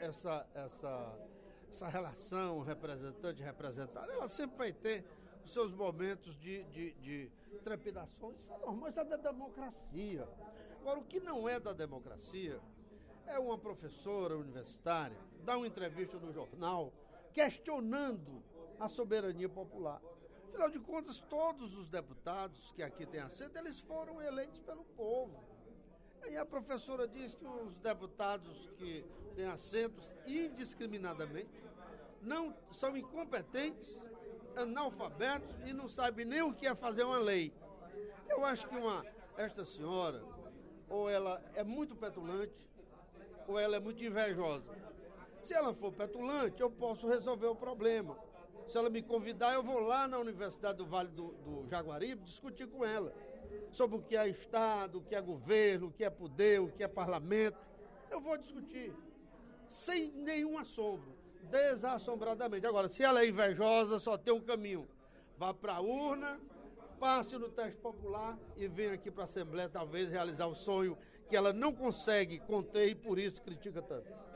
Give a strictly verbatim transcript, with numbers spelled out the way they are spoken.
essa, essa, essa relação representante-representado, ela sempre vai ter os seus momentos de, de, de trepidações. Isso é normal, isso é da democracia. Agora, o que não é da democracia é uma professora universitária dar uma entrevista no jornal questionando a soberania popular. Afinal de contas, todos os deputados que aqui têm assento, eles foram eleitos pelo povo. Aí a professora diz que os deputados que têm assentos indiscriminadamente não são incompetentes, analfabetos e não sabem nem o que é fazer uma lei. Eu acho que uma, esta senhora, ou ela é muito petulante, ou ela é muito invejosa. Se ela for petulante, eu posso resolver o problema. Se ela me convidar, eu vou lá na Universidade do Vale do, do Jaguaribe discutir com ela sobre o que é Estado, o que é governo, o que é poder, o que é parlamento. Eu vou discutir sem nenhum assombro, desassombradamente. Agora, se ela é invejosa, só tem um caminho. Vá para a urna, passe no teste popular e venha aqui para a Assembleia talvez realizar o sonho que ela não consegue conter e por isso critica tanto.